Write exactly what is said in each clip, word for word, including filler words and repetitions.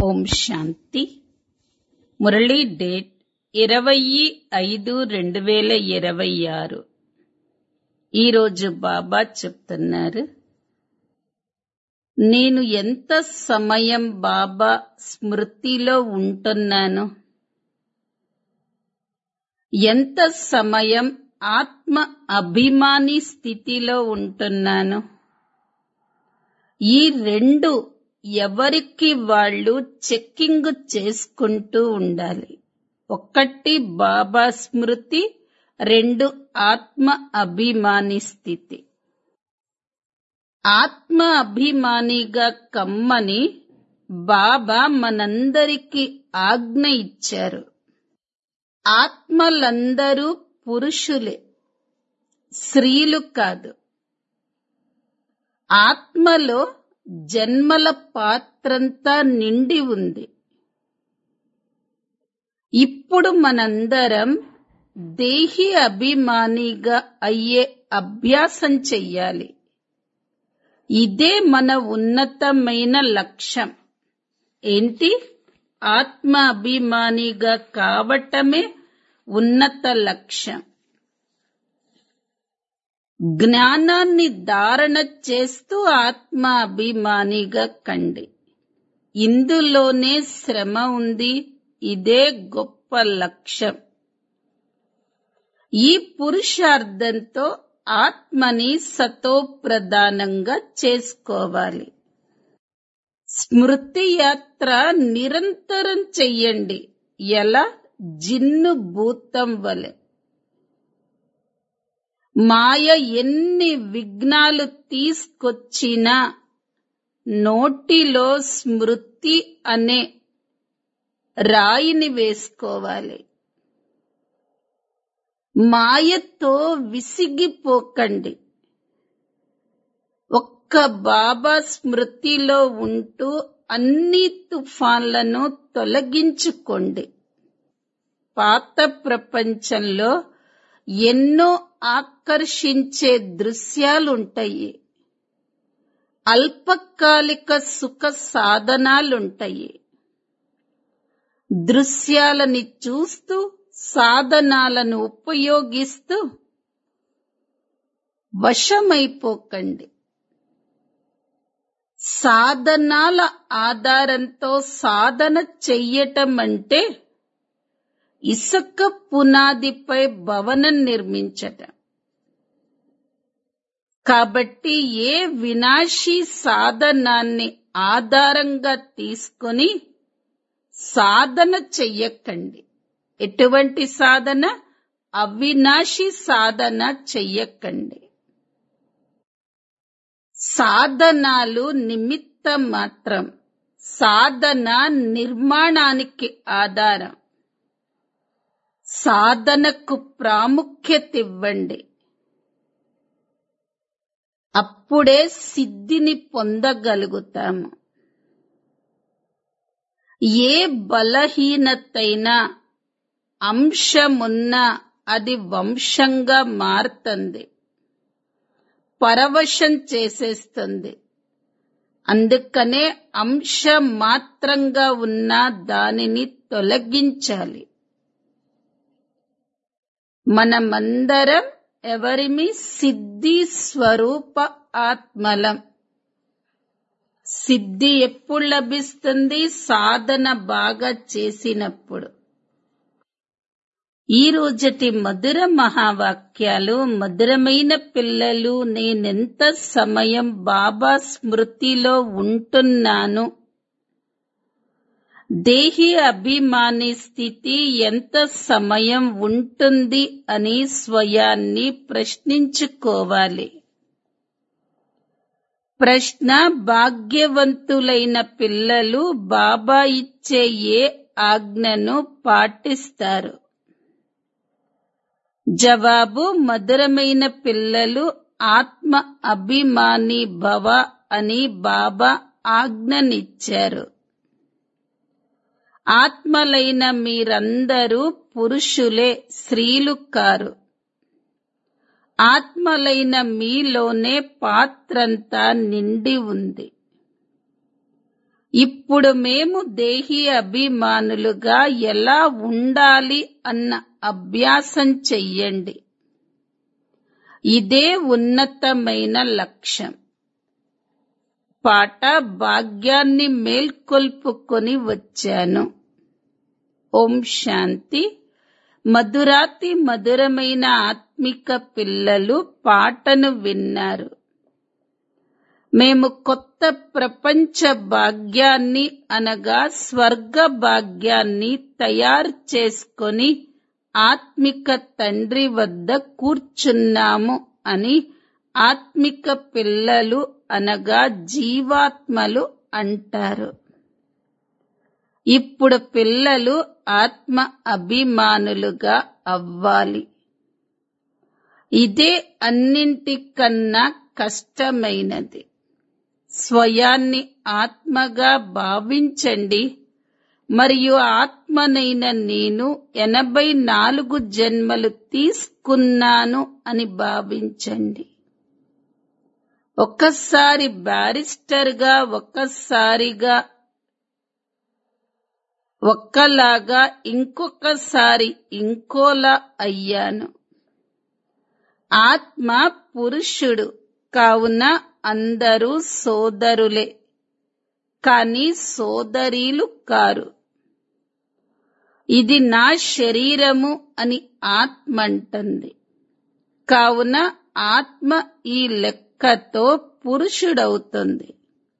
ఓం శాంతి. Murali date ఇరవై ఐదు రెండు వేల ఇరవై ఆరు. ఈరోజు బాబా చెప్తున్నారు, నేను ఎంత సమయం బాబా స్మృతిలో ఉంటున్నాను, ఎంత సమయం ఆత్మ అభిమాని స్థితిలో ఉంటున్నాను. ఈ రెండు ఎవరికి వాళ్ళు చెక్కింగ్ చేసుకుంటూ ఉండాలి. ఒకటి బాబా స్మృతి, రెండు ఆత్మ అభిమాని స్థితి. ఆత్మ అభిమానిగా కమ్మని బాబా మనందరికీ ఆజ్ఞ ఇచ్చారు. ఆత్మలందరూ పురుషులే, స్త్రీలు కాదు. ఆత్మలో జన్మల పాత్రంతా నిండి ఉంది. ఇప్పుడు మనందరం దేహి అభిమానిగా అయ్యే అభ్యాసం చెయ్యాలి. ఇదే మన ఉన్నతమైన లక్ష్యం. ఏంటి? ఆత్మ అభిమానిగా కావటమే ఉన్నత లక్ష్యం. జ్ఞానాన్ని ధారణ చేస్తూ ఆత్మ అభిమానిగా కండి. ఇందులోనే శ్రమ ఉంది. ఇదే గొప్ప లక్ష్యం. ఈ పురుషార్థంతో ఆత్మని సతో ప్రధానంగా చేసుకోవాలి. స్మృతి యాత్ర నిరంతరం చెయ్యండి. ఎలా? జిన్ను భూతం వలె. మాయ ఎన్ని విఘ్నాలు తీసుకొచ్చినా నోటిలో స్మృతి అనే రాయిని వేసుకోవాలి. మాయతో విసిగిపోకండి. ఒక్క బాబా స్మృతిలో ఉంటూ అన్ని తుఫాన్లను తొలగించుకోండి. పాత ప్రపంచంలో ఎన్నో ఆకర్షించే దృశ్యాలుంటాయి. అల్పకాలిక సుఖ సాధనాలుంటాయి. దృశ్యాలని చూస్తూ సాధనాలను ఉపయోగిస్తూ వశమైపోకండి. సాధనాల ఆధారంతో సాధన చెయ్యటం అంటే ఇసుక పునాదిపై భవనం నిర్మించటం. కాబట్టి ఏ వినాశీ సాధనాన్ని ఆధారంగా తీసుకొని సాధన చెయ్యకండి. ఎటువంటి సాధన? అవినాశీ సాధన చెయ్యకండి. సాధనాలు నిమిత్తం మాత్రం, సాధన నిర్మాణానికి ఆధారం. సాధనకు ప్రాముఖ్యత ఇవ్వండి. అప్పుడే సిద్ధిని పొందగలుగుతాము. ఏ బలహీనతైనా అంశమున్నా అది వంశంగా మారుతుంది, పరవశం చేసేస్తుంది. అందుకనే అంశ మాత్రంగా ఉన్న దానిని తొలగించాలి. మనమందరం ఎవరిమి? సిద్ధి స్వరూప ఆత్మలం. సిద్ధి ఎప్పుడు లభిస్తుంది? సాధన బాగా చేసినప్పుడు. ఈ రోజటి మధుర మహావాక్యాలు. మధురమైన పిల్లలు, నేనెంత సమయం బాబా స్మృతిలో ఉంటున్నాను, దేహి అభిమాని స్థితి ఎంత సమయం ఉంటుంది అని స్వయాన్ని ప్రశ్నించుకోవాలి. ప్రశ్న: భాగ్యవంతులైన పిల్లలు బాబా ఇచ్చే ఏ ఆజ్ఞను పాటిస్తారు? జవాబు: మధురమైన పిల్లలు, ఆత్మ అభిమాని భవ అని బాబా ఆజ్ఞనిచ్చారు. ఆత్మలైన మీరందరూ పురుషులే, స్త్రీలు కారు. ఆత్మలైన మీలోనే పాత్రంతా నిండి ఉంది. ఇప్పుడు మేము దేహి అభిమానులుగా ఎలా ఉండాలి అన్న అభ్యాసం చెయ్యండి. ఇదే ఉన్నతమైన లక్ష్యం. పాట భాగ్యాన్ని మేల్కొల్పుకొని వచ్చాను. ఓం శాంతి. మధురాతి మధురమైన ఆత్మిక పిల్లలు పాటను విన్నారు. మేము కొత్త ప్రపంచ భాగ్యాన్ని అనగా స్వర్గ భాగ్యాన్ని తయారు చేసుకొని ఆత్మిక తండ్రి వద్ద కూర్చున్నాము అని ఆత్మిక పిల్లలు అనగా జీవాత్మలు అంటారు. ఇప్పుడు పిల్లలు ఆత్మ అభిమానులుగా అవ్వాలి. ఇదే అన్నింటికన్నా కష్టమైనది. స్వయాన్ని ఆత్మగా భావించండి మరియు ఆత్మనైన నేను ఎనభై నాలుగు జన్మలు తీసుకున్నాను అని భావించండి. ఒక్కసారి బ్యారిస్టర్గా, ఒక్కసారిగా ఒక్కలాగా, ఇంకొకసారి ఇంకోలా అయ్యాను. ఆత్మ పురుషుడు కావున అందరూ సోదరులే, కానీ సోదరీలు కారు. ఇది నా శరీరము అని ఆత్మ అంటుంది. కావున ఆత్మ ఈ లెక్కతో పురుషుడవుతుంది,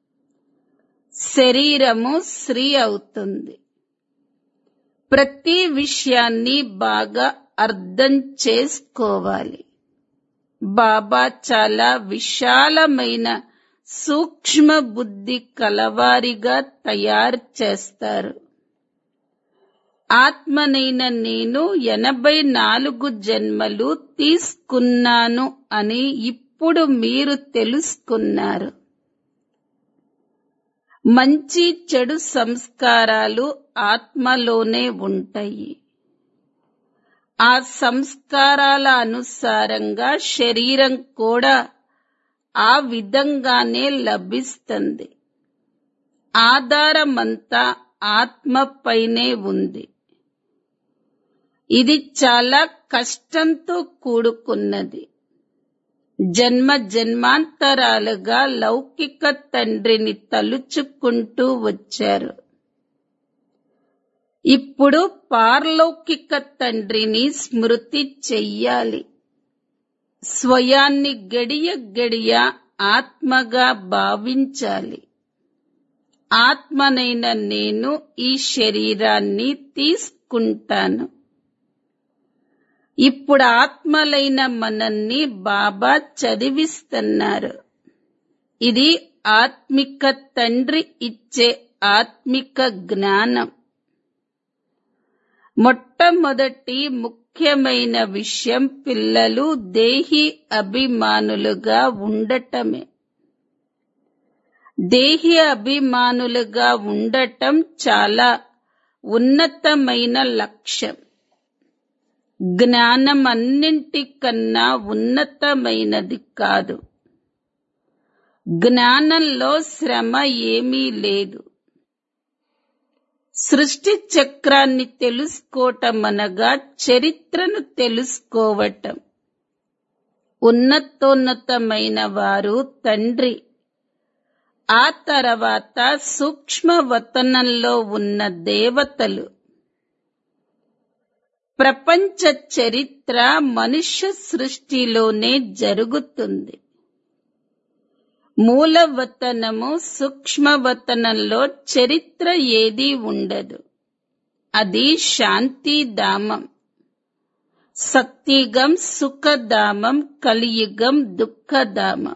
శరీరము స్త్రీ అవుతుంది. ప్రతి విషయాన్ని బాగా అర్థం చేసుకోవాలి. బాబా చాలా విశాలమైన సూక్ష్మ బుద్ధి కలవారిగా తయారు చేస్తారు. ఆత్మనైన నేను ఎనభై నాలుగు జన్మలు తీసుకున్నాను అని ఇప్పుడు మీరు తెలుసుకున్నారు. మంచి చెడు సంస్కారాలు ఆత్మలోనే ఉంటాయి. ఆ సంస్కారాల అనుసారంగా శరీరం కూడా ఆ విధంగానే లభిస్తుంది. ఆధారమంతా ఆత్మపైనే ఉంది. ఇది చాలా కష్టంతో కూడుకున్నది. జన్మ జన్మాంతరాలుగా లౌకిక తండ్రిని తలుచుకుంటూ వచ్చారు. ఇప్పుడు పారలౌకిక తండ్రిని స్మృతి చెయ్యాలి. స్వయాన్ని గడియ గడియ ఆత్మగా భావించాలి. ఆత్మనైన నేను ఈ శరీరాన్ని తీసుకుంటాను. ఇప్పుడు ఆత్మలైన మనల్ని బాబా చదివిస్తున్నారు. ఇది ఆత్మిక తండ్రి ఇచ్చే ఆత్మిక జ్ఞానం. మొట్టమొదటి ముఖ్యమైన విషయం పిల్లలు దేహి అభిమానులుగా ఉండటమే. దేహి అభిమానులుగా ఉండటం చాలా ఉన్నతమైన లక్ష్యం. జ్ఞానం అన్నింటికన్నా ఉన్నతమైనది కాదు. జ్ఞానంలో శ్రమ ఏమీ లేదు. సృష్టి చక్రాన్ని తెలుసుకోవటం అనగా చరిత్రను తెలుసుకోవటం. ఉన్నతోన్నతమైన వారు తండ్రి. ఆ తర్వాత సూక్ష్మవతనంలో ఉన్న దేవతలు. ప్రపంచ చరిత్ర మనుష్య సృష్టిలోనే జరుగుతుంది. మూలవతనము సూక్ష్మవతనంలో చరిత్ర ఏదీ ఉండదు. అది శాంతిధామం. సత్యుగం సుఖధామం, కలియుగం దుఃఖధామం.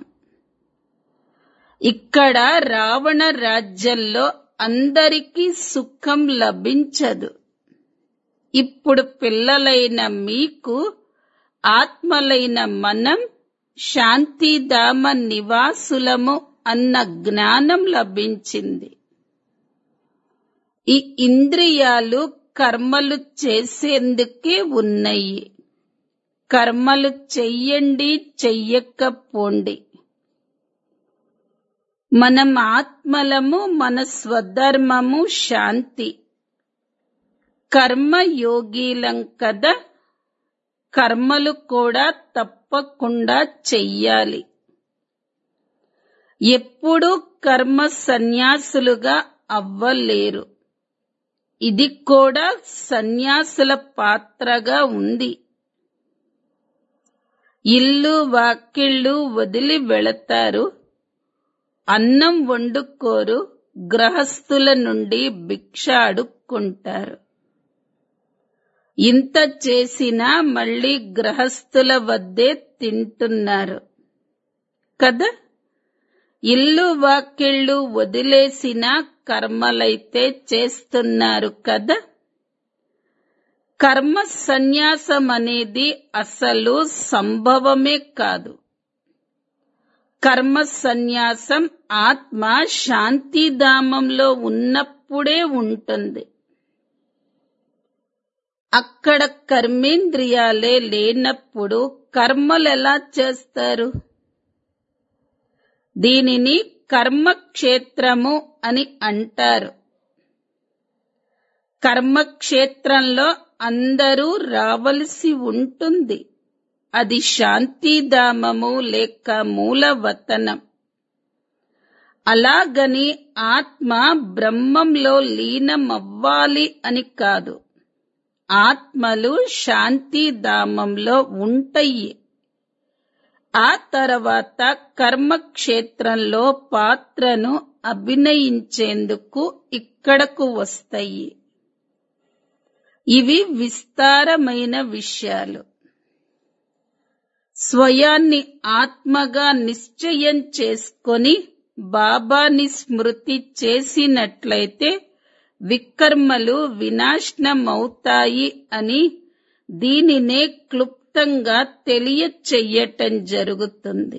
ఇక్కడ రావణ రాజ్యంలో అందరికీ సుఖం లభించదు. ఇప్పుడు పిల్లలైన మీకు, ఆత్మలైన మనం శాంతిధామ నివాసులము అన్న జ్ఞానం లభించింది. ఈ ఇంద్రియాలు కర్మలు చేసేందుకే ఉన్నాయి. కర్మలు చెయ్యండి, చెయ్యకపోండి. మనం ఆత్మలము, మన స్వధర్మము శాంతి. కర్మయోగీలం కదా, కర్మలు కూడా తప్పకుండా చెయ్యాలి. ఎప్పుడూ కర్మ సన్యాసులుగా అవ్వలేరు. ఇది కూడా సన్యాసుల పాత్రగా ఉంది. ఇల్లు వాకిళ్ళు వదిలి వెళతారు, అన్నం వండుకోరు, గృహస్థుల నుండి భిక్ష అడుక్కుంటారు. ఇంత చేసినా మళ్ళీ గృహస్థుల వద్దే తింటున్నారు కదా. ఇల్లు వాకిళ్ళు వదిలేసిన కర్మలైతే చేస్తున్నారు కదా. కర్మ సన్యాసం అనేది అసలు సంభవమే కాదు. కర్మ సన్యాసం ఆత్మ శాంతిధామంలో ఉన్నప్పుడే ఉంటుంది. అక్కడ కర్మేంద్రియాలే లేనప్పుడు కర్మలెలా చేస్తారు? దీనిని కర్మక్షేత్రము అని అంటారు. కర్మక్షేత్రంలో అందరూ రావలసి ఉంటుంది. అది శాంతిధామము లేక మూలవతనం. అలాగని ఆత్మ బ్రహ్మంలో లీనమవ్వాలి అని కాదు. ఆత్మలు శాంతిధామంలో ఉంటాయి. ఆ తర్వాత కర్మక్షేత్రంలో పాత్రను అభినయించేందుకు ఇక్కడకు వస్తాయి. ఇవి విస్తారమైన విషయాలు. స్వయాన్ని ఆత్మగా నిశ్చయం చేసుకొని బాబాని స్మృతి చేసినట్లయితే వికర్మలు వినాశనమవుతాయి అని దీనినే క్లుప్తంగా తెలియచెయ్యటం జరుగుతుంది.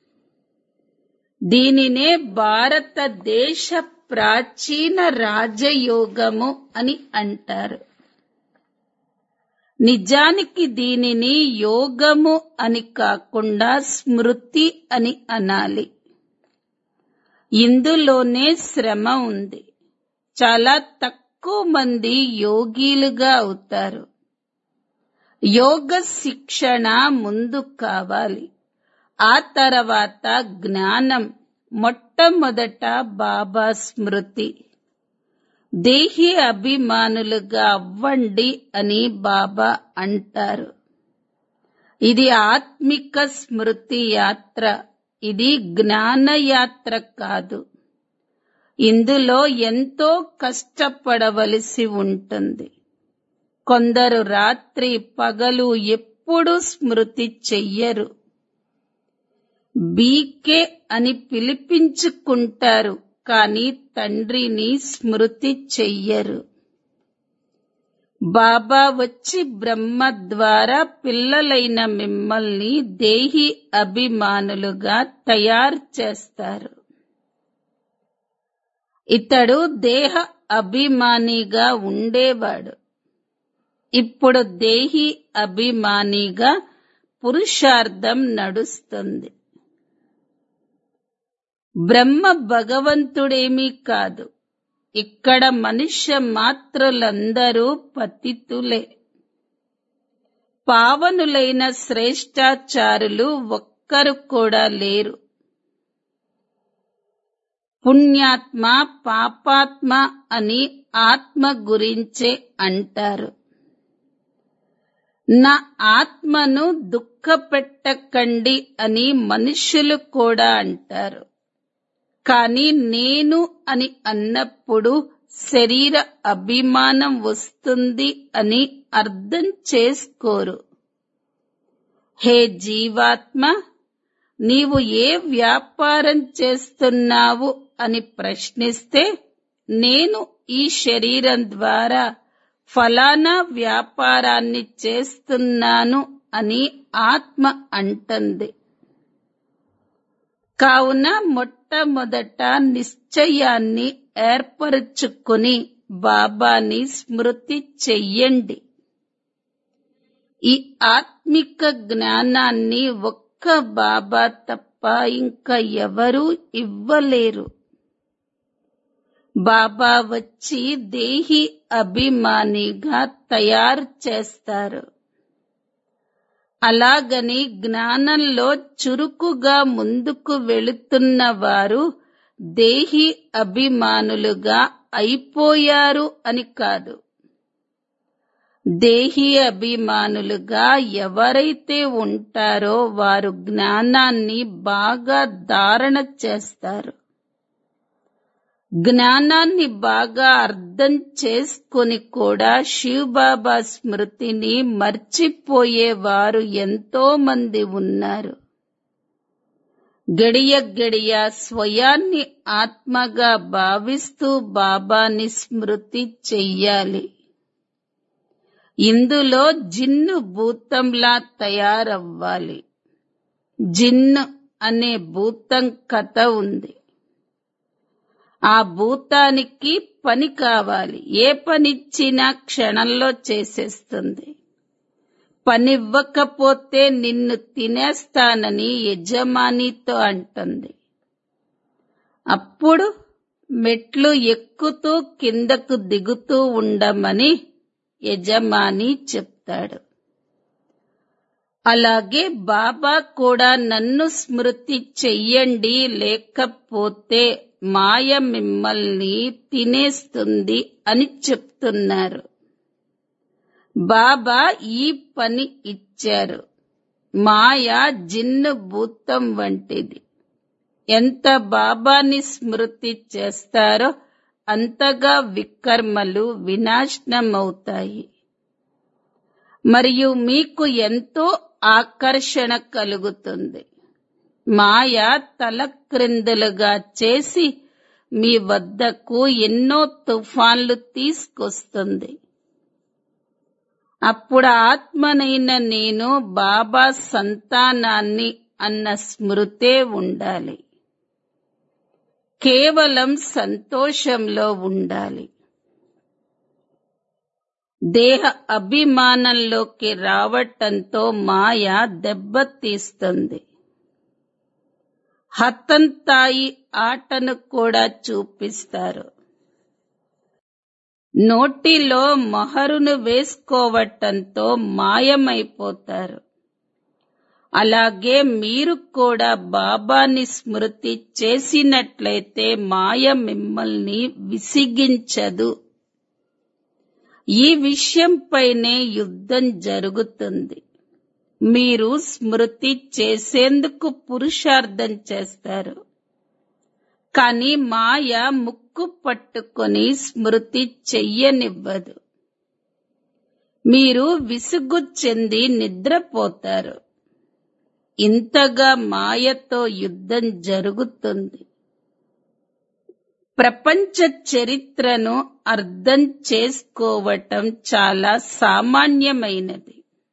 దీనినే భారతదేశ ప్రాచీన రాజయోగము అని అంటారు. నిజానికి దీనిని యోగము అని కాకుండా స్మృతి అని అనాలి. ఇందులోనే శ్రమ ఉంది. చాలా తక్కువ మంది యోగీలుగా అవుతారు. యోగ శిక్షణ ముందు కావాలి. ఆ తర్వాత జ్ఞానం. మొట్టమొదట బాబా స్మృతి. దేహి అభిమానులుగా అవ్వండి అని బాబా అంటారు. ఇది ఆత్మిక స్మృతి యాత్ర. ఇది జ్ఞానయాత్ర కాదు. ఇందులో ఎంతో కష్టపడవలసి ఉంటుంది. కొందరు రాత్రి పగలు ఎప్పుడూ స్మృతి చెయ్యరు. బీకే అని పిలిపించుకుంటారు, కానీ తండ్రిని స్మృతి చెయ్యరు. బాబా వచ్చి బ్రహ్మ ద్వారా పిల్లలైన మిమ్మల్ని దేహి అభిమానులుగా తయారు చేస్తారు. ఇతడు దేహ అభిమానిగా ఉండేవాడు. ఇప్పుడు దేహి అభిమానిగా పురుషార్థం నడుస్తుంది. బ్రహ్మ భగవంతుడేమీ కాదు. ఇక్కడ మనుష్య మాత్రులందరూ పతితులే. పావనులైన శ్రేష్టాచారులు ఒక్కరు కూడా లేరు. పుణ్యాత్మ పాపాత్మ అని ఆత్మ గురించే అంటారు. నా ఆత్మను దుఃఖపెట్టకండి అని మనుష్యులు కూడా అంటారు. కానీ నేను అని అన్నప్పుడు శరీర అభిమానం వస్తుంది అని అర్థం చేసుకోరు. హే జీవాత్మ, నీవు ఏ వ్యాపారం చేస్తున్నావు అని ప్రశ్నిస్తే నేను ఈ శరీరం ద్వారా ఫలానా వ్యాపారాన్ని చేస్తున్నాను అని ఆత్మ అంటుంది. కావున మొట్టమొదట నిశ్చయాన్ని ఏర్పరచుకుని బాబాని స్మృతి చెయ్యండి. ఈ ఆత్మిక జ్ఞానాన్ని ఒక్క బాబా తప్ప ఇంకా ఎవరూ ఇవ్వలేరు. బాబా వచ్చి దేహి అభిమానిగా తయారు చేస్తారు. అలాగని జ్ఞానంలో చురుకుగా ముందుకు వెళుతున్న వారు దేహి అభిమానులుగా అయిపోయారు అని కాదు. దేహి అభిమానులుగా ఎవరైతే ఉంటారో వారు జ్ఞానాన్ని బాగా ధారణ చేస్తారు. జ్ఞానాన్ని బాగా అర్థం చేసుకొని కూడా శివబాబా స్మృతిని మర్చిపోయేవారు ఎంతో మంది ఉన్నారు. గడియ గడియ స్వయాన్ని ఆత్మగా భావిస్తూ బాబాని స్మృతి చెయ్యాలి. ఇందులో జిన్ను భూతంలా తయారవ్వాలి. జిన్ను అనే భూతం కథ ఉంది. ఆ భూతానికి పని కావాలి. ఏ పనిచ్చినా క్షణంలో చేసేస్తుంది. పనివ్వకపోతే నిన్ను తినేస్తానని యజమానితో అంటుంది. అప్పుడు మెట్లు ఎక్కుతూ కిందకు దిగుతూ ఉండమని యజమాని చెప్తాడు. అలాగే బాబా కూడా నన్ను స్మృతి చెయ్యండి, లేకపోతే మాయ మిమ్మల్ని తినేస్తుంది అని చెప్తున్నారు. బాబా ఈ పని ఇచ్చారు. మాయ జిన్ను భూతం వంటిది. ఎంత బాబాని స్మృతి చేస్తారో అంతగా వికర్మలు వినాశనమవుతాయి. మరియు మీకు ఎంతో ఆకర్షణ కలుగుతుంది. మాయ తలక్రిందులుగా చేసి మీ వద్దకు ఎన్నో తుఫాన్లు తీసుకొస్తుంది. అప్పుడు ఆత్మనైన నేను బాబా సంతానాన్ని అన్న స్మృతే ఉండాలి. కేవలం సంతోషంలో ఉండాలి. దేహ అభిమానంలోకి రావటంతో మాయ దెబ్బతీస్తుంది. హతంతాయి ఆటను కూడా చూపిస్తారు. నోటిలో మొహరును వేసుకోవటంతో మాయమైపోతారు. అలాగే మీరు కూడా బాబాని స్మృతి చేసినట్లయితే మాయ మిమ్మల్ని విసిగించదు. ఈ విషయంపైనే యుద్ధం జరుగుతుంది. మీరు స్మృతి చేసేందుకు పురుషార్థం చేస్తారు. కానీ మాయ ముక్కు పట్టుకొని స్మృతి చెయ్యనివ్వదు. మీరు విసుగు చెంది నిద్రపోతారు. ఇంతగా మాయతో యుద్ధం జరుగుతుంది. ప్రపంచ చరిత్రను అర్థం చేసుకోవటం చాలా సామాన్యమైనది.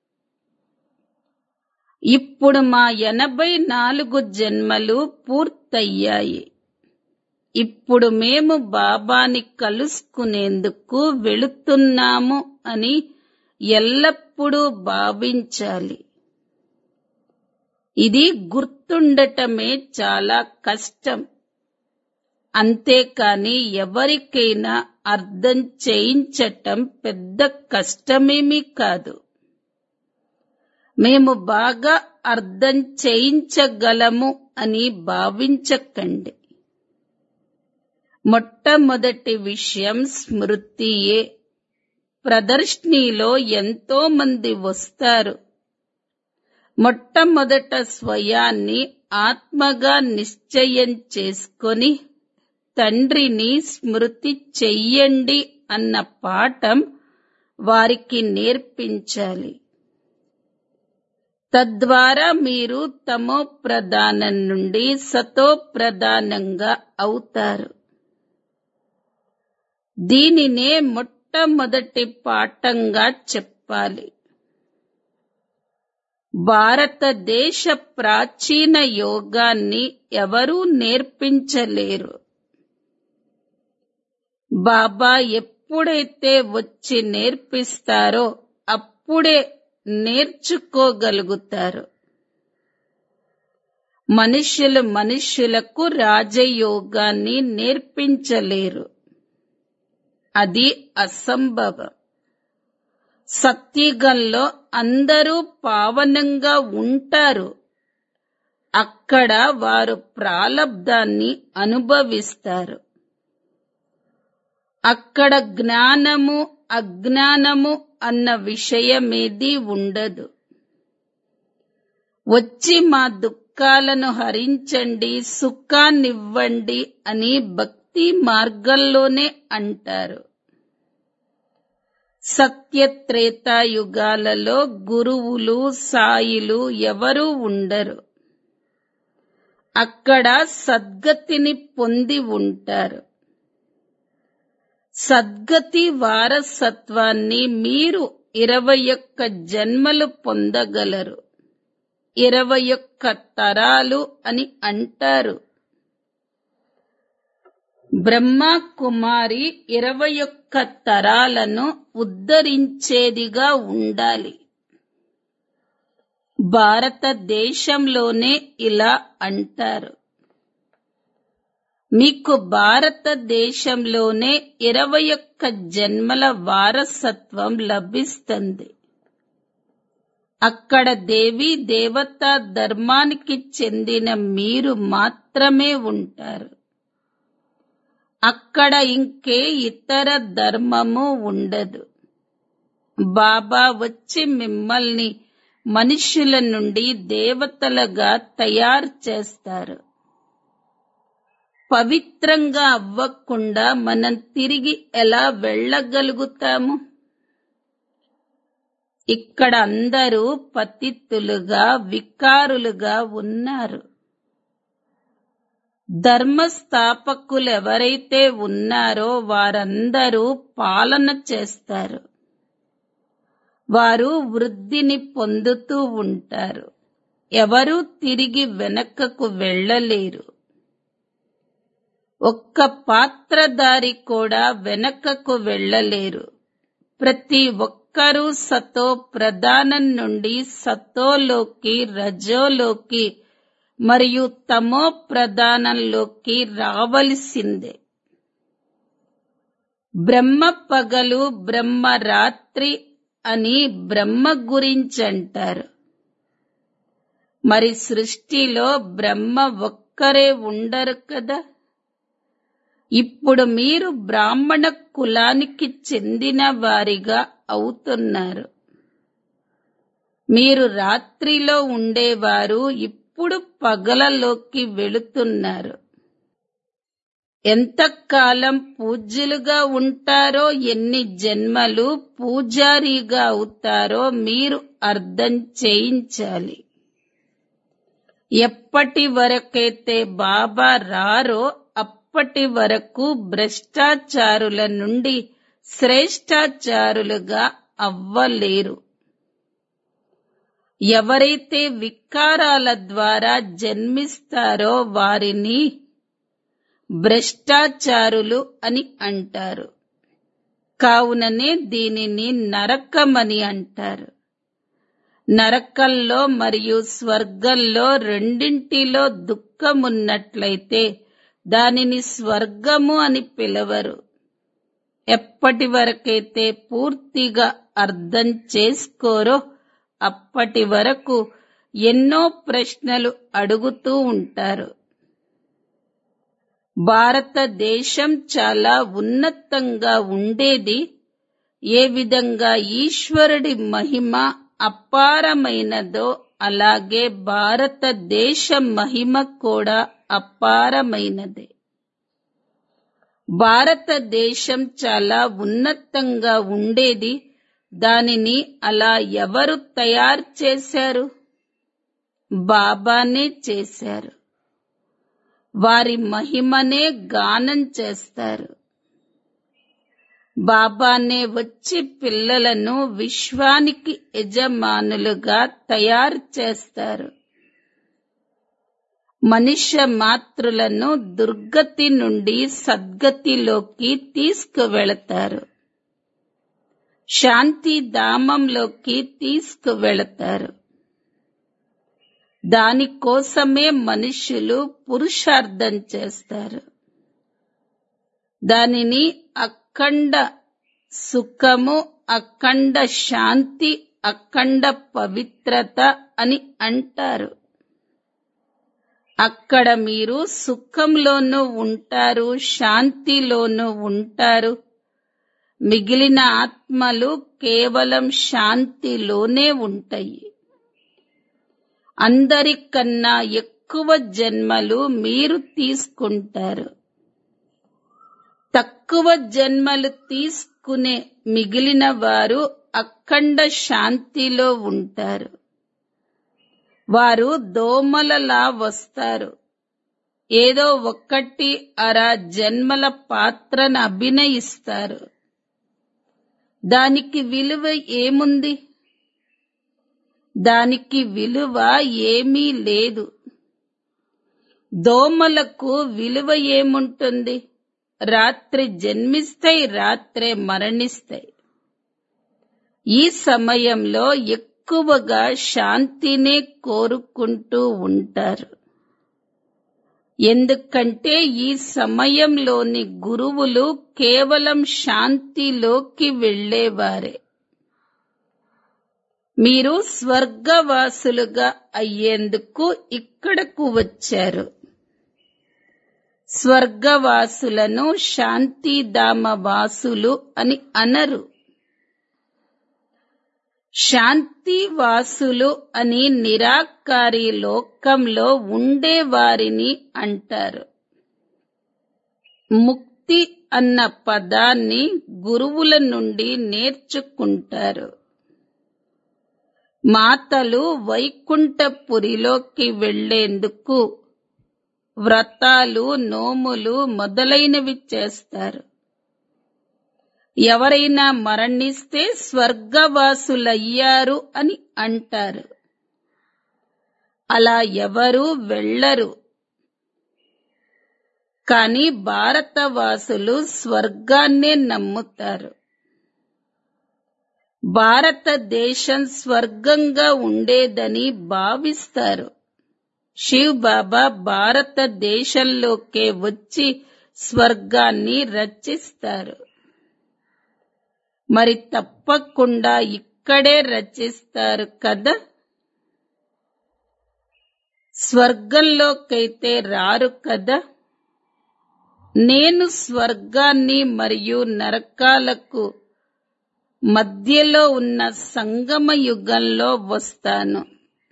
ఇప్పుడు మా ఎనభై నాలుగు జన్మలు పూర్తయ్యాయి. ఇప్పుడు మేము బాబాని కలుసుకునేందుకు వెళుతున్నాము అని ఎల్లప్పుడూ భావించాలి. ఇది గుర్తుండటమే చాలా కష్టం. అంతేకాని ఎవరికైనా అర్థం చేయించటం పెద్ద కష్టమేమీ కాదు. మేము బాగా అర్థం చేయించగలము అని భావించకండి. మొట్టమొదటి విషయం స్మృతియే. ప్రదర్శనలో ఎంతో మంది వస్తారు. మొట్టమొదట స్వయాన్ని ఆత్మగా నిశ్చయం చేసుకొని తండ్రిని స్మృతి చెయ్యండి అన్న పాఠం వారికి నేర్పించాలి. తద్వారా మీరు తమో ప్రధానం నుండి సతో ప్రధానంగా అవుతారు. దీనినే మొట్టమొదటి పాఠంగా చెప్పాలి. భారతదేశ ప్రాచీన యోగాన్ని ఎవరూ నేర్పించలేరు. బాబా ఎప్పుడైతే వచ్చి నేర్పిస్తారో అప్పుడే నేర్చుకోగలుగుతారు. మనుష్యులు మనుష్యులకు రాజయోగాన్ని నేర్పించలేరు. అది అసంభవం. సత్యుగంలో అందరూ పావనంగా ఉంటారు. అక్కడ వారు ప్రాలబ్ధాన్ని అనుభవిస్తారు. అక్కడ జ్ఞానము అజ్ఞానము అన్న విషయమేదీ ఉండదు. వచ్చి మా దుఃఖాలను హరించండి, సుఖాన్నివ్వండి అని భక్తి మార్గంలోనే అంటారు. సత్యత్రేతాయుగాలలో గురువులు సాయిలు ఎవరూ ఉండరు. అక్కడ సద్గతిని పొంది ఉంటారు. సద్గతి వారసత్వాన్ని మీరు ఇరవై ఒక్క జన్మలు పొందగలరు. ఇరవై ఒక్క తరాలు అని అంటారు. బ్రహ్మ కుమారి ఇరవై ఒక్క తరాలను ఉద్ధరించేదిగా ఉండాలి. భారతదేశంలోనే ఇలా అంటారు. మీకు భారతదేశంలోనే ఇరవై ఒక్క జన్మల వారసత్వం లభిస్తుంది. అక్కడ దేవీ దేవతా ధర్మానికి చెందిన మీరు మాత్రమే ఉంటారు. అక్కడ ఇంకే ఇతర ధర్మము ఉండదు. బాబా వచ్చి మిమ్మల్ని మనుష్యుల నుండి దేవతలుగా తయారు చేస్తారు. పవిత్రంగా అవ్వకుండా మనం తిరిగి ఎలా వెళ్ళగలుగుతాము? ఇక్కడ అందరూ పతితులుగా వికారులుగా ఉన్నారు. ధర్మస్థాపకులెవరైతే ఉన్నారో వారందరూ పాలన చేస్తారు. వారు వృద్ధిని పొందుతూ ఉంటారు. ఎవరూ తిరిగి వెనకకు వెళ్ళలేరు. ఒక్క పాత్రధారి కూడా వెనకకు వెళ్ళలేరు. ప్రతి ఒక్కరూ సతో ప్రధానం నుండి సతోలోకి, రజోలోకి మరియు తమో ప్రధానంలోకి రావలసిందే. బ్రహ్మ పగలు బ్రహ్మ రాత్రి అని బ్రహ్మ గురించంటారు. మరి సృష్టిలో బ్రహ్మ ఒక్కరే ఉండరు కదా. ఇప్పుడు మీరు బ్రాహ్మణ కులానికి చెందిన వారిగా అవుతున్నారు. మీరు రాత్రిలో ఉండేవారు ఇప్పుడు పగలలోకి వెళుతున్నారు. ఎంతకాలం పూజ్యులుగా ఉంటారో, ఎన్ని జన్మలు పూజారిగా అవుతారో మీరు అర్థం చేయించాలి. ఎప్పటి వరకైతే బాబా రారో అప్పటి వరకు భ్రష్టాచారుల నుండి శ్రేష్టాచారులుగా అవ్వలేరు. ఎవరైతే వికారాల ద్వారా జన్మిస్తారో వారిని భ్రష్టాచారులు అని అంటారు. కావుననే దీనిని నరకమని అంటారు. నరకంలో మరియు స్వర్గంలో రెండింటిలో దుఃఖమున్నట్లయితే దానిని స్వర్గము అని పిలవరు. ఎప్పటి వరకైతే పూర్తిగా అర్థం చేసుకోరో అప్పటి వరకు ఎన్నో ప్రశ్నలు అడుగుతూ ఉంటారు. భారతదేశం చాలా ఉన్నతంగా ఉండేది. ఏ విధంగా ఈశ్వరుడి మహిమ అపారమైనదో అలాగే భారతదేశ మహిమ కూడా అపారమైనదే. భారతదేశం చాలా ఉన్నతంగా ఉండేది. దానిని అలా ఎవరు తయారు చేశారు? బాబానే చేశారు. వారి మహిమనే గానం చేస్తారు. బాబానే వచ్చి పిల్లలను విశ్వానికి యజమానులుగా తయారు చేస్తారు. మనుష్య మాతృలను దుర్గతి నుండి సద్గతిలోకి తీసుకువెళతారు. శాంతి ధామంలోకి తీసుకువెళతారు. దానికోసమే మనుషులు పురుషార్థం చేస్తారు. దానిని అఖండ సుఖము, అఖండ శాంతి, అఖండ పవిత్రత అని అంటారు. అక్కడ మీరు సుఖంలోనూ ఉంటారు, శాంతిలోనూ ఉంటారు. మిగిలిన ఆత్మలు కేవలం శాంతిలోనే ఉంటాయి. అందరికన్నా ఎక్కువ జన్మలు మీరు తీసుకుంటారు. తక్కువ జన్మలు తీసుకునే మిగిలిన వారు అఖండ శాంతిలో ఉంటారు. వారు దోమలలా వస్తారు. ఏదో ఒక్కటి అర జన్మల పాత్రను అభినయిస్తారు. దానికి విలువ ఏముంది? దానికి విలువ ఏమీ లేదు. దోమలకు విలువ ఏముంటుంది? రాత్రి జన్మిస్తాయి, రాత్రే మరణిస్తాయి. ఈ సమయంలో ఎక్కువగా శాంతినే కోరుకుంటూ ఉంటారు. ఎందుకంటే ఈ సమయంలోని గురువులు కేవలం శాంతిలోకి వెళ్ళేవారే. మీరు స్వర్గవాసులుగా అయ్యేందుకు ఇక్కడకు వచ్చారు. స్వర్గవాసులను శాంతిధామ వాసులు అని అనరు. శాంతివాసులు అని నిరాకారి లోకంలో ఉండేవారిని అంటారు. ముక్తి అన్న పదాన్ని గురువుల నుండి నేర్చుకుంటారు. మాతలు వైకుంఠపురిలోకి వెళ్లేందుకు వ్రతాలు, నోములు మొదలైనవి చేస్తారు. ఎవరైనా మరణిస్తే స్వర్గవాసులయ్యారు అని అంటారు. అలా ఎవరూ వెళ్ళరు. కానీ భారతవాసులు స్వర్గాన్నే నమ్ముతారు. భారతదేశం స్వర్గంగా ఉండేదని భావిస్తారు. శివ్ బాబా భారతదేశంలోకే వచ్చి స్వర్గాన్ని రచిస్తారు. మరి తప్పకుండా ఇక్కడే రచిస్తారు కదా. స్వర్గంలోకైతే రారు కదా. నేను స్వర్గాన్ని మరియు నరకాలకు మధ్యలో ఉన్న సంగమ యుగంలో వస్తాను.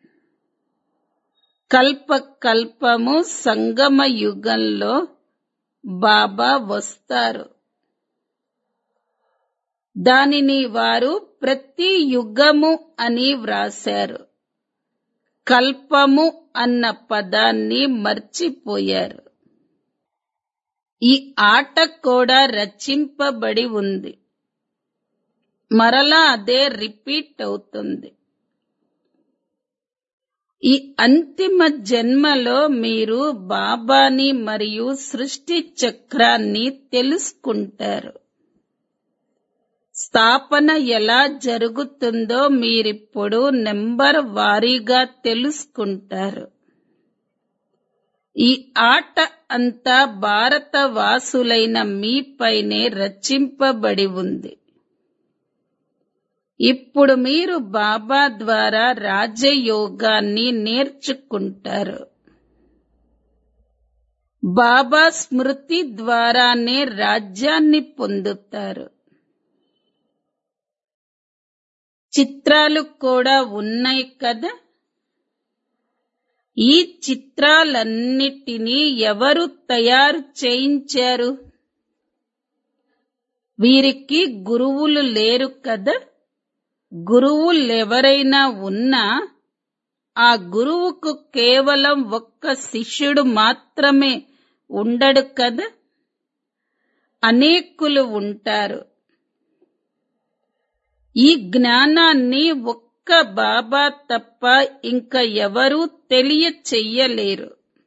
కల్ప కల్పము సంగమ యుగంలో బాబా వస్తారు. దానిని వారు ప్రతి యుగము అని వ్రాశారు. కల్పము అన్న పదాన్ని మర్చిపోయారు. ఈ ఆట కూడా రచింపబడి ఉంది. మరలా అదే రిపీట్ అవుతుంది. ఈ అంతిమ జన్మలో మీరు బాబాని మరియు సృష్టి చక్రాన్ని తెలుసుకుంటారు. స్థాపన ఎలా జరుగుతుందో మీరిప్పుడు నెంబర్ వారీగా తెలుసుకుంటారు. ఈ ఆట అంతా భారతవాసులైన మీపైనే రచింపబడి ఉంది. ఇప్పుడు మీరు బాబా ద్వారా రాజయోగాన్ని నేర్చుకుంటారు. బాబా స్మృతి ద్వారానే రాజ్యాన్ని పొందుతారు. చిత్రాలు కూడా ఉన్నాయి కదా. ఈ చిత్రాలన్నిటినీ ఎవరు తయారు చేయించారు? వీరికి గురువులు లేరు కదా. గురువులెవరైనా ఉన్నా ఆ గురువుకు కేవలం ఒక్క శిష్యుడు మాత్రమే ఉండడు కదా. అనేకులు ఉంటారు. ఈ జ్ఞానాన్ని ఒక్క బాబా తప్ప ఇంకా ఎవరూ తెలియచెయ్యలేరు.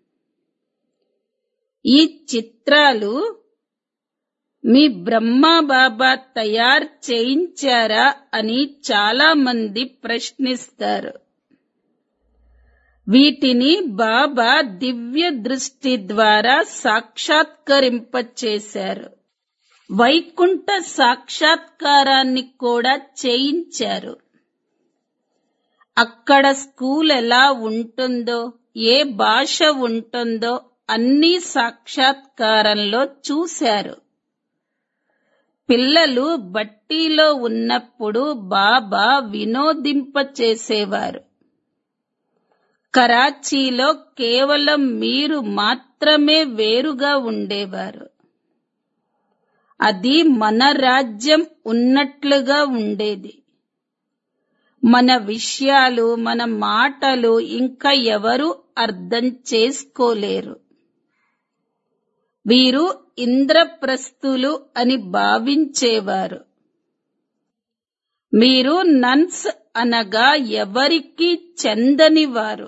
ఈ చిత్రాలు మీ బ్రహ్మా బాబా తయారు చేయించారా అని చాలా మంది ప్రశ్నిస్తారు. వీటిని బాబా దివ్య దృష్టి ద్వారా సాక్షాత్కరింపచేశారు. వైకుంఠ సాక్షాత్కారాన్ని కూడా చేయించారు. అక్కడ స్కూల్ ఎలా ఉంటుందో, ఏ భాష ఉంటుందో అన్నీ సాక్షాత్కారంలో చూశారు. పిల్లలు బట్టీలో ఉన్నప్పుడు బాబా వినోదింపచేసేవారు. కరాచీలో కేవలం మీరు మాత్రమే వేరుగా ఉండేవారు. అది మన రాజ్యం ఉన్నట్లుగా ఉండేది. మన విషయాలు, మన మాటలు ఇంకా ఎవరు అర్థం చేసుకోలేరు. వీరు ఇంద్రప్రస్థులు అని భావించేవారు. మీరు నన్స్ అనగా ఎవరికీ చెందనివారు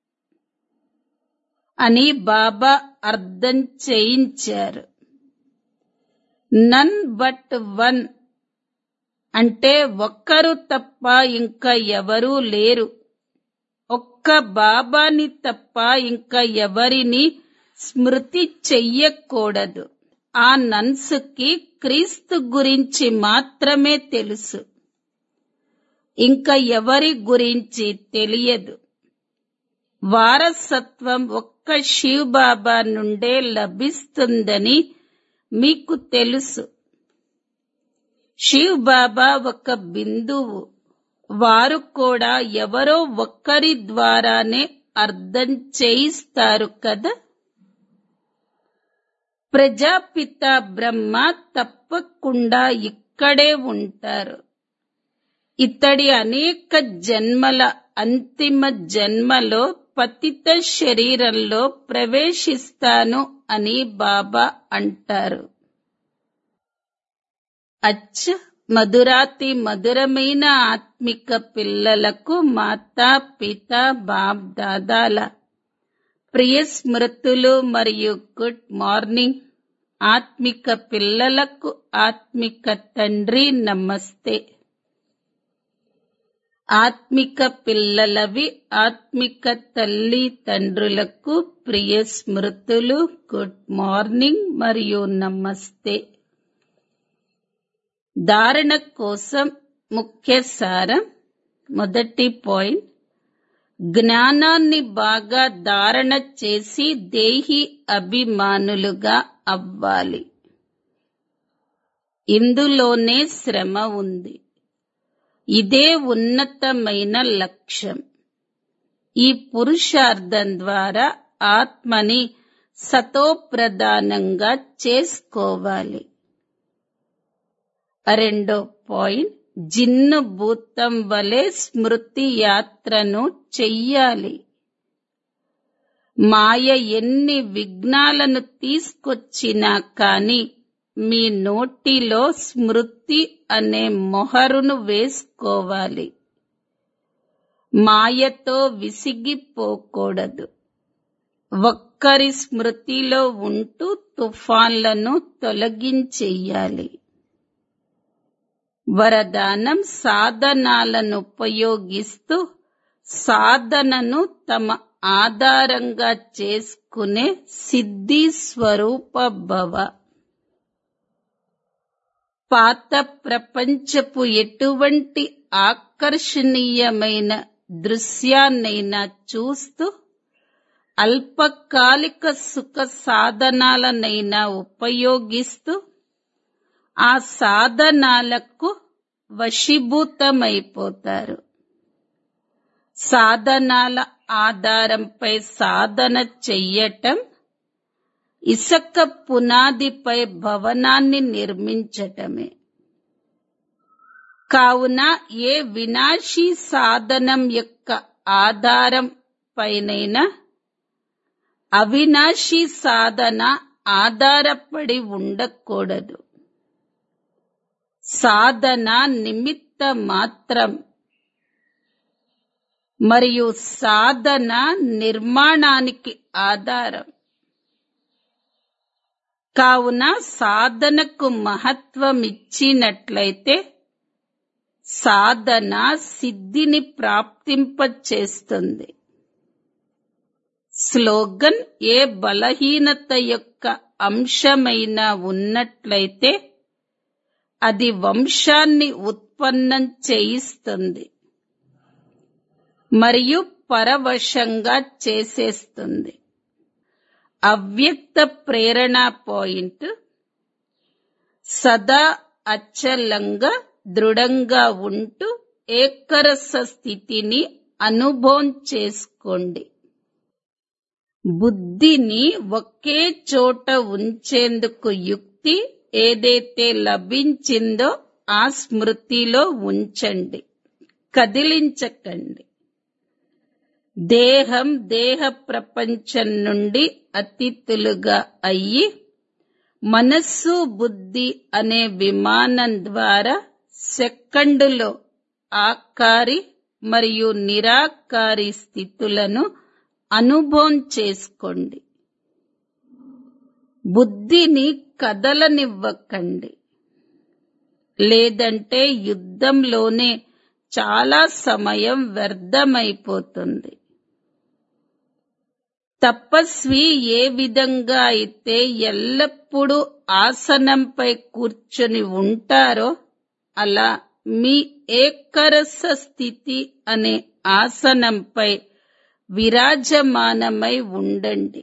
అని బాబా అర్థం చేయించారు. నన్ బట్ వన్ అంటే ఒక్కరు తప్ప ఇంకా ఎవరూ లేరు. ఒక్క బాబాని తప్ప ఇంకా ఎవరిని స్మృతి చెయ్యకూడదు. ఆ నన్సుకి క్రీస్తు గురించి మాత్రమే తెలుసు, ఇంకా ఎవరి గురించి తెలియదు. వారసత్వం ఒక్క శివ్ బాబా నుండే లభిస్తుందని మీకు తెలుసు. శివ్ బాబా ఒక బిందువు. వారు కూడా ఎవరో ఒక్కరి ద్వారానే అర్థం చేయిస్తారు కదా. ప్రజాపిత బ్రహ్మ తప్పకుండా ఇక్కడే ఉంటారు. ఇతడి అనేక జన్మల అంతిమ జన్మలో పతిత శరీరంలో ప్రవేశిస్తాను అని బాబా అంటారు. అచ్చ మధురాతి మధురమైన ఆత్మిక పిల్లలకు మాతా పిత బాప్ దాదాల ప్రియ స్మృతులు మరియు గుడ్ మార్నింగ్. ఆత్మిక పిల్లలకు ఆత్మిక తండ్రి నమస్తే. ఆత్మిక పిల్లలవి ఆత్మిక తల్లి తండ్రులకు ప్రియ స్మృతులు, గుడ్ మార్నింగ్ మరియు నమస్తే. ధారణ కోసం ముఖ్య సారం. మొదటి పాయింట్, జ్ఞానాన్ని బాగా ధారణ చేసి దేహి అభిమానులుగా అవ్వాలి. ఇందులోనే శ్రమ ఉంది. ఇదే ఉన్నతమైన లక్ష్యం. ఈ పురుషార్థం ద్వారా ఆత్మని సతోప్రధానంగా చేసుకోవాలి. రెండో పాయింట్, జిన్ను భూతం వలె స్మృతి యాత్రను చెయ్యాలి. మాయ ఎన్ని విఘ్నాలను తీసుకొచ్చినా కాని మీ నోటిలో స్మృతి అనే మొహరును వేసుకోవాలి. మాయతో విసిగిపోకూడదు. ఒక్కరి స్మృతిలో ఉంటూ తుఫాన్లను తొలగించెయ్యాలి. వరదానం, సాధనాలను ఉపయోగిస్తూ సాధనను తమ ఆధారంగా చేసుకునే సిద్ధి స్వరూప భవ. పాత ప్రపంచపు ఎటువంటి ఆకర్షణీయమైన దృశ్యాన్నైనా చూస్తూ అల్పకాలిక సుఖ సాధనాలనైనా ఉపయోగిస్తూ ఆ సాధనాలకు వశీభూతమైపోతారు. సాధనాల ఆధారంపై సాధన చెయ్యటం ఇసక పునాదిపై భవనాన్ని నిర్మించటమే. కావున ఏ వినాశీ సాధనం యొక్క ఆధారం పైనైనా అవినాశీ సాధన ఆధారపడి ఉండకూడదు. సాధన నిమిత్త మాత్రం మరియు సాధన నిర్మాణానికి ఆధారం. కావున సాధనకు మహత్వం ఇచ్చినట్లయితే సాధన సిద్ధిని ప్రాప్తింపచేస్తుంది. స్లోగన్ ఏ బలహీనత యొక్క అంశమైనా ఉన్నట్లయితే అది వంశాన్ని ఉత్పన్నం చేయిస్తుంది మరియు పరవశంగా చేసేస్తుంది. అవ్యక్త ప్రేరణ పాయింట్ సదా అచలంగా దృఢంగా ఉంటూ ఏకరస స్థితిని అనుభవం చేసుకోండి. బుద్ధిని ఒకే చోట ఉంచేందుకు యుక్తి ఏదైతే లభించిందో ఆ స్మృతిలో ఉంచండి, కదిలించకండి. దేహం దేహ ప్రపంచం నుండి అతిథులుగా అయ్యి మనస్సు బుద్ధి అనే విమానం ద్వారా సెకండులో ఆకారి మరియు నిరాకారి స్థితులను అనుభవం చేసుకోండి. బుద్ధిని కదలనివ్వకండి, లేదంటే యుద్ధంలోనే చాలా సమయం వ్యర్థమైపోతుంది. తపస్వి ఏ విధంగా అయితే ఎల్లప్పుడూ ఆసనంపై కూర్చొని ఉంటారో అలా మీ ఏకరస స్థితి అనే ఆసనంపై విరాజమానమై ఉండండి.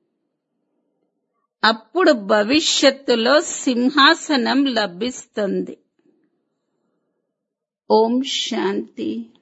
అప్పుడు భవిష్యత్తులో సింహాసనం లభిస్తుంది. ఓం శాంతి.